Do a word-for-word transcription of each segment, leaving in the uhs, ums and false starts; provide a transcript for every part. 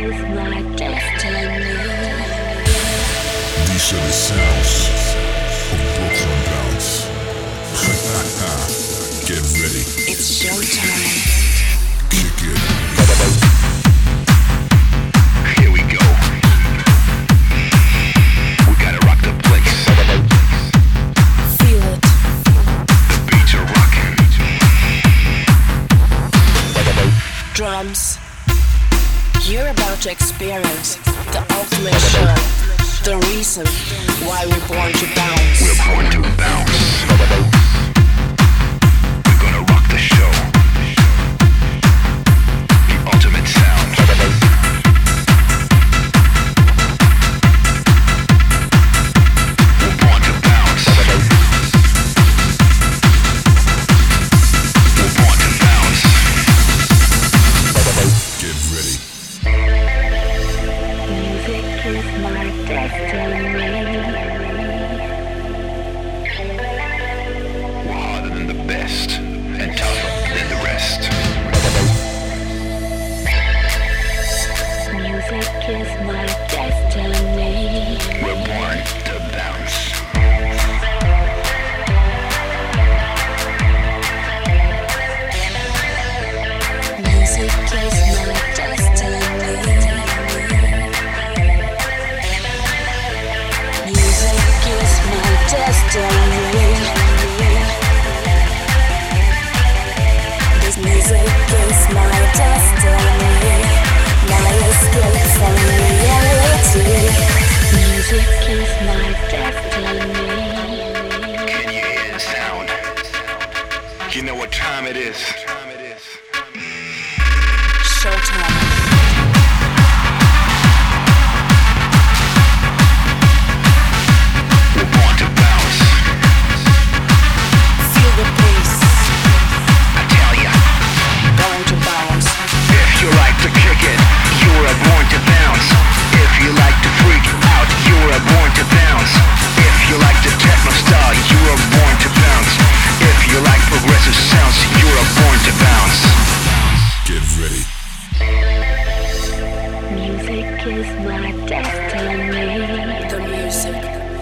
These are the sounds of Brooklyn Bounce. Get ready. It's showtime. Kick it. Here we go. We gotta rock the place. Feel it. The beats are rocking. Drums. You're about to experience the ultimate show. The reason why we're born to bounce. We're born to bounce. We're gonna rock the show. The ultimate sound. We're born to bounce. We're born to bounce. Get ready. Music is my destiny. We're harder than the best and tougher than the rest. Music is my destiny. We're born to bounce. Music is my destiny. Music is my destiny. This music is my destiny. My escape from reality. Music is my destiny. Can you hear the sound? You know what time it is. Showtime. We're born to bounce. Feel the pace. I tell ya, Born to bounce. if you like to kick it, you were born to bounce. If you like to freak out, you were born to bounce. If you like the techno style, you were born to bounce. If you like progressive sounds, you were born to bounce. Get ready. Music is my destiny. The music.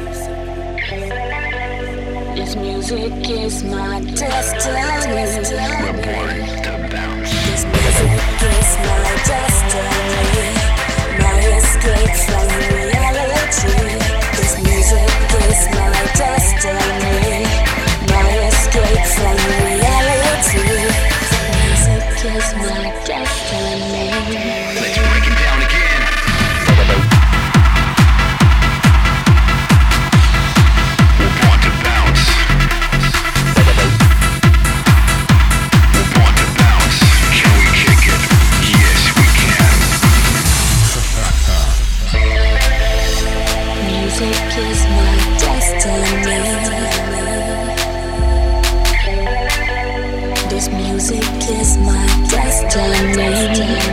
This music is my destiny. We're born to bounce. This music is my destiny. My escape from reality. This music is my destiny. My escape from reality. Music is my destiny. Let's break it down again. We're born to bounce. We're born to bounce. Can we kick it? Yes, we can. Music is my destiny. This music is my destiny.